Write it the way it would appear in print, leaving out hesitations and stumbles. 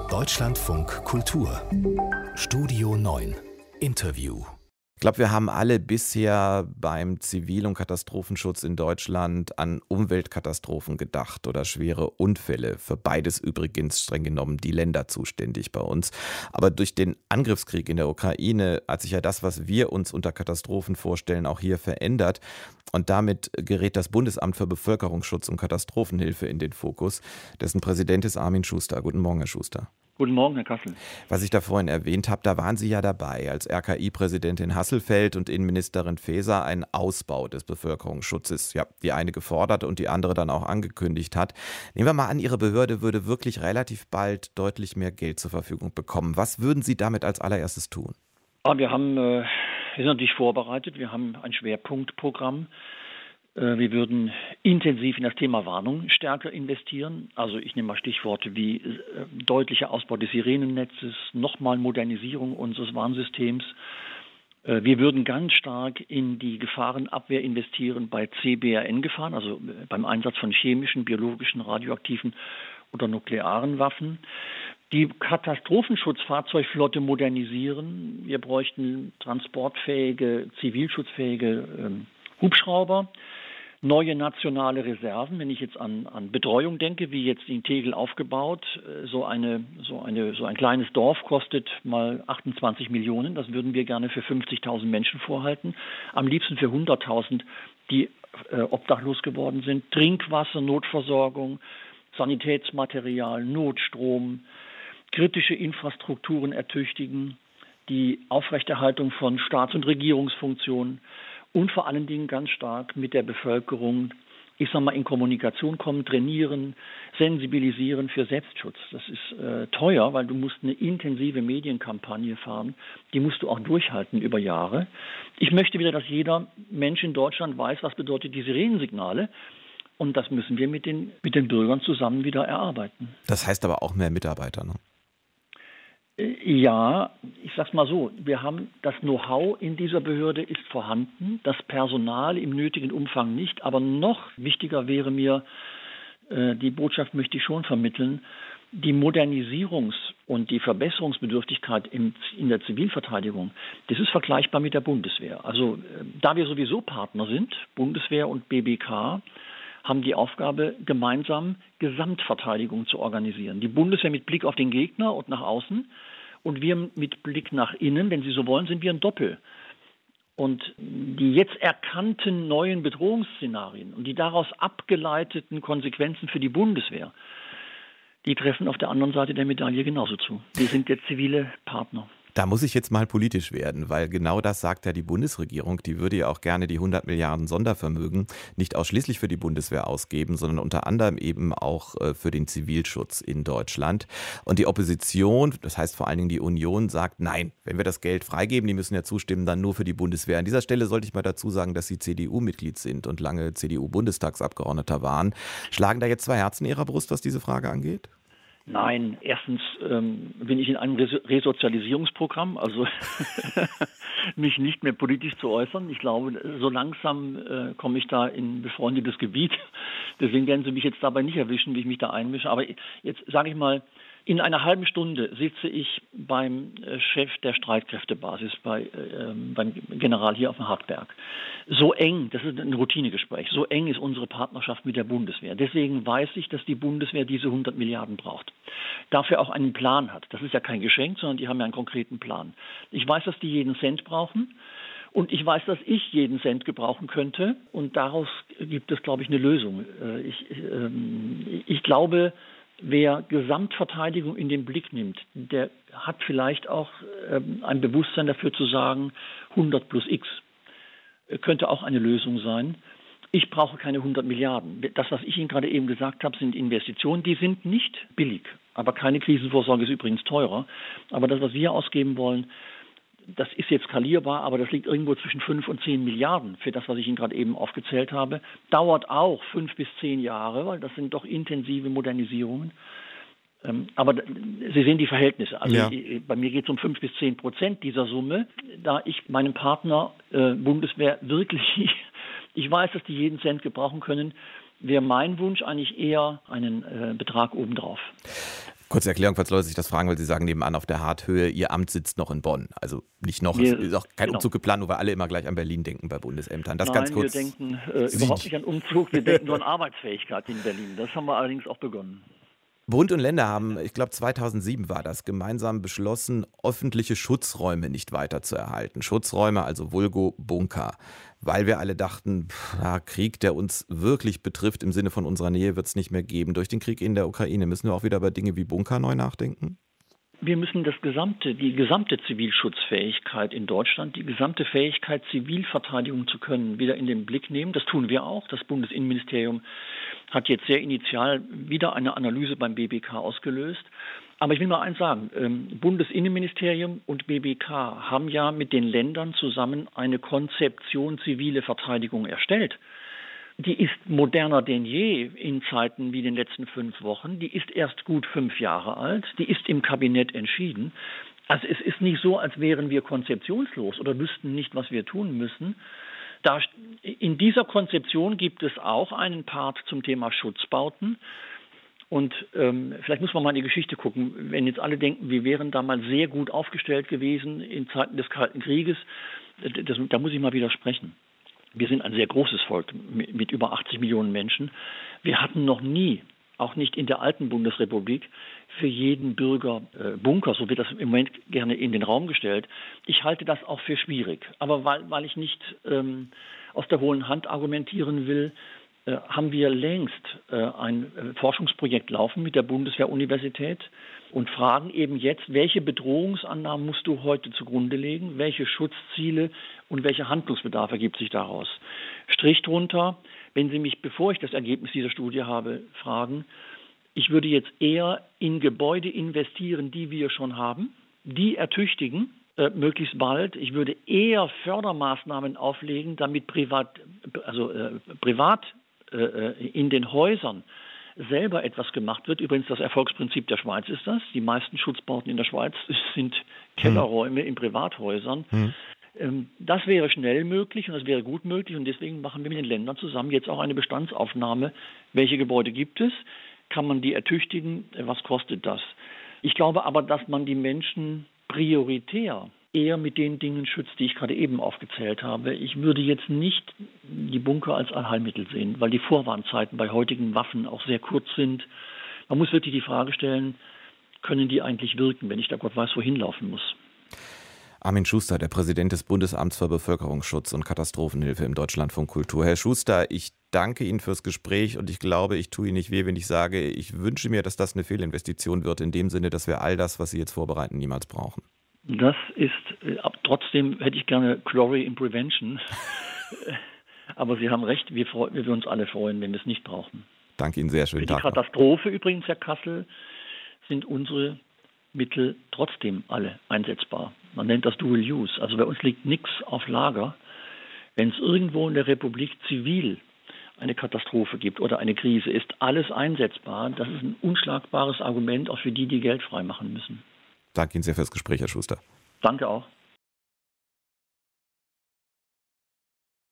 Deutschlandfunk Kultur Studio 9 Interview. Ich glaube, wir haben alle bisher beim Zivil- und Katastrophenschutz in Deutschland an Umweltkatastrophen gedacht oder schwere Unfälle. Für beides übrigens streng genommen die Länder zuständig bei uns. Aber durch den Angriffskrieg in der Ukraine hat sich ja das, was wir uns unter Katastrophen vorstellen, auch hier verändert. Und damit gerät das Bundesamt für Bevölkerungsschutz und Katastrophenhilfe in den Fokus. Dessen Präsident ist Armin Schuster. Guten Morgen, Herr Schuster. Guten Morgen, Herr Kassel. Was ich da vorhin erwähnt habe, da waren Sie ja dabei, als RKI-Präsidentin Hasselfeld und Innenministerin Faeser einen Ausbau des Bevölkerungsschutzes, ja, die eine gefordert und die andere dann auch angekündigt hat. Nehmen wir mal an, Ihre Behörde würde wirklich relativ bald deutlich mehr Geld zur Verfügung bekommen. Was würden Sie damit als allererstes tun? Wir sind natürlich vorbereitet. Wir haben ein Schwerpunktprogramm. Wir würden intensiv in das Thema Warnung stärker investieren. Also ich nehme mal Stichworte wie deutlicher Ausbau des Sirenennetzes, nochmal Modernisierung unseres Warnsystems. Wir würden ganz stark in die Gefahrenabwehr investieren bei CBRN-Gefahren, also beim Einsatz von chemischen, biologischen, radioaktiven oder nuklearen Waffen. Die Katastrophenschutzfahrzeugflotte modernisieren. Wir bräuchten transportfähige, zivilschutzfähige Hubschrauber. Neue nationale Reserven, wenn ich jetzt an Betreuung denke, wie jetzt in Tegel aufgebaut, so ein kleines Dorf kostet mal 28 Millionen, das würden wir gerne für 50.000 Menschen vorhalten, am liebsten für 100.000, die obdachlos geworden sind, Trinkwasser, Notversorgung, Sanitätsmaterial, Notstrom, kritische Infrastrukturen ertüchtigen, die Aufrechterhaltung von Staats- und Regierungsfunktionen, und vor allen Dingen ganz stark mit der Bevölkerung, in Kommunikation kommen, trainieren, sensibilisieren für Selbstschutz. Das ist teuer, weil du musst eine intensive Medienkampagne fahren. Die musst du auch durchhalten über Jahre. Ich möchte wieder, dass jeder Mensch in Deutschland weiß, was bedeutet die Sirenensignale. Und das müssen wir mit den Bürgern zusammen wieder erarbeiten. Das heißt aber auch mehr Mitarbeiter, ne? Ja, ich sag's mal so, wir haben das Know-how in dieser Behörde ist vorhanden, das Personal im nötigen Umfang nicht, aber noch wichtiger wäre mir, die Botschaft möchte ich schon vermitteln, die Modernisierungs- und die Verbesserungsbedürftigkeit in der Zivilverteidigung, das ist vergleichbar mit der Bundeswehr. Also da wir sowieso Partner sind, Bundeswehr und BBK, haben die Aufgabe, gemeinsam Gesamtverteidigung zu organisieren. Die Bundeswehr mit Blick auf den Gegner und nach außen und wir mit Blick nach innen, wenn Sie so wollen, sind wir ein Doppel. Und die jetzt erkannten neuen Bedrohungsszenarien und die daraus abgeleiteten Konsequenzen für die Bundeswehr, die treffen auf der anderen Seite der Medaille genauso zu. Wir sind jetzt zivile Partner. Da muss ich jetzt mal politisch werden, weil genau das sagt ja die Bundesregierung. Die würde ja auch gerne die 100 Milliarden Sondervermögen nicht ausschließlich für die Bundeswehr ausgeben, sondern unter anderem eben auch für den Zivilschutz in Deutschland. Und die Opposition, das heißt vor allen Dingen die Union, sagt, nein, wenn wir das Geld freigeben, die müssen ja zustimmen, dann nur für die Bundeswehr. An dieser Stelle sollte ich mal dazu sagen, dass Sie CDU-Mitglied sind und lange CDU-Bundestagsabgeordneter waren. Schlagen da jetzt zwei Herzen in Ihrer Brust, was diese Frage angeht? Nein, erstens bin ich in einem Resozialisierungsprogramm, also mich nicht mehr politisch zu äußern. Ich glaube, so langsam komme ich da in befreundetes Gebiet. Deswegen werden Sie mich jetzt dabei nicht erwischen, wie ich mich da einmische. Aber jetzt sage ich mal, in einer halben Stunde sitze ich beim Chef der Streitkräftebasis, beim General hier auf dem Hartberg. So eng, das ist ein Routinegespräch, so eng ist unsere Partnerschaft mit der Bundeswehr. Deswegen weiß ich, dass die Bundeswehr diese 100 Milliarden braucht. Dafür auch einen Plan hat. Das ist ja kein Geschenk, sondern die haben ja einen konkreten Plan. Ich weiß, dass die jeden Cent brauchen. Und ich weiß, dass ich jeden Cent gebrauchen könnte. Und daraus gibt es, glaube ich, eine Lösung. Ich glaube, wer Gesamtverteidigung in den Blick nimmt, der hat vielleicht auch ein Bewusstsein dafür zu sagen, 100 plus X könnte auch eine Lösung sein. Ich brauche keine 100 Milliarden. Das, was ich Ihnen gerade eben gesagt habe, sind Investitionen, die sind nicht billig. Aber keine Krisenvorsorge ist übrigens teurer. Aber das, was wir ausgeben wollen, das ist jetzt skalierbar, aber das liegt irgendwo zwischen 5 und 10 Milliarden für das, was ich Ihnen gerade eben aufgezählt habe. Dauert auch 5 bis 10 Jahre, weil das sind doch intensive Modernisierungen. Aber Sie sehen die Verhältnisse. Also ja. Bei mir geht es um 5 bis 10% dieser Summe, da ich meinem Partner Bundeswehr wirklich, ich weiß, dass die jeden Cent gebrauchen können, wäre mein Wunsch eigentlich eher einen Betrag obendrauf. Kurze Erklärung, falls Leute sich das fragen, weil Sie sagen nebenan auf der Harthöhe, Ihr Amt sitzt noch in Bonn. Also nicht noch, es ist auch kein Umzug geplant, nur weil alle immer gleich an Berlin denken bei Bundesämtern. Das ganz kurz. Wir denken überhaupt nicht an Umzug, wir denken nur an Arbeitsfähigkeit in Berlin. Das haben wir allerdings auch begonnen. Bund und Länder haben, ich glaube 2007 war das, gemeinsam beschlossen, öffentliche Schutzräume nicht weiter zu erhalten. Schutzräume, also vulgo Bunker. Weil wir alle dachten, Krieg, der uns wirklich betrifft, im Sinne von unserer Nähe, wird es nicht mehr geben. Durch den Krieg in der Ukraine müssen wir auch wieder über Dinge wie Bunker neu nachdenken? Wir müssen die gesamte Zivilschutzfähigkeit in Deutschland, die gesamte Fähigkeit, Zivilverteidigung zu können, wieder in den Blick nehmen. Das tun wir auch. Das Bundesinnenministerium hat jetzt sehr initial wieder eine Analyse beim BBK ausgelöst. Aber ich will mal eins sagen, Bundesinnenministerium und BBK haben ja mit den Ländern zusammen eine Konzeption zivile Verteidigung erstellt. Die ist moderner denn je in Zeiten wie den letzten 5 Wochen. Die ist erst gut 5 Jahre alt. Die ist im Kabinett entschieden. Also es ist nicht so, als wären wir konzeptionslos oder wüssten nicht, was wir tun müssen. In dieser Konzeption gibt es auch einen Part zum Thema Schutzbauten. Und vielleicht muss man mal in die Geschichte gucken. Wenn jetzt alle denken, wir wären damals sehr gut aufgestellt gewesen in Zeiten des Kalten Krieges, da muss ich mal widersprechen. Wir sind ein sehr großes Volk mit über 80 Millionen Menschen. Wir hatten noch nie, auch nicht in der alten Bundesrepublik, für jeden Bürger Bunker. So wird das im Moment gerne in den Raum gestellt. Ich halte das auch für schwierig. Aber weil ich nicht aus der hohlen Hand argumentieren will, haben wir längst ein Forschungsprojekt laufen mit der Bundeswehr-Universität und fragen eben jetzt, welche Bedrohungsannahmen musst du heute zugrunde legen, welche Schutzziele und welcher Handlungsbedarf ergibt sich daraus. Strich drunter, wenn Sie mich, bevor ich das Ergebnis dieser Studie habe, fragen, ich würde jetzt eher in Gebäude investieren, die wir schon haben, die ertüchtigen, möglichst bald. Ich würde eher Fördermaßnahmen auflegen, damit privat in den Häusern selber etwas gemacht wird. Übrigens, das Erfolgsprinzip der Schweiz ist das. Die meisten Schutzbauten in der Schweiz sind Kellerräume in Privathäusern. Das wäre schnell möglich und das wäre gut möglich. Und deswegen machen wir mit den Ländern zusammen jetzt auch eine Bestandsaufnahme. Welche Gebäude gibt es? Kann man die ertüchtigen? Was kostet das? Ich glaube aber, dass man die Menschen prioritär eher mit den Dingen schützt, die ich gerade eben aufgezählt habe. Ich würde jetzt nicht die Bunker als Allheilmittel sehen, weil die Vorwarnzeiten bei heutigen Waffen auch sehr kurz sind. Man muss wirklich die Frage stellen, können die eigentlich wirken, wenn ich da Gott weiß, wohin laufen muss. Armin Schuster, der Präsident des Bundesamts für Bevölkerungsschutz und Katastrophenhilfe im Deutschlandfunk Kultur. Herr Schuster, ich danke Ihnen fürs Gespräch und ich glaube, ich tue Ihnen nicht weh, wenn ich sage, ich wünsche mir, dass das eine Fehlinvestition wird, in dem Sinne, dass wir all das, was Sie jetzt vorbereiten, niemals brauchen. Das ist, trotzdem hätte ich gerne Glory in Prevention. Aber Sie haben recht, wir würden uns alle freuen, wenn wir es nicht brauchen. Danke Ihnen sehr, schönen Tag. Für die Katastrophe übrigens, Herr Kassel, sind unsere Mittel trotzdem alle einsetzbar. Man nennt das Dual Use. Also bei uns liegt nichts auf Lager. Wenn es irgendwo in der Republik zivil eine Katastrophe gibt oder eine Krise, ist alles einsetzbar. Das ist ein unschlagbares Argument auch für die, die Geld freimachen müssen. Danke Ihnen sehr fürs Gespräch, Herr Schuster. Danke auch.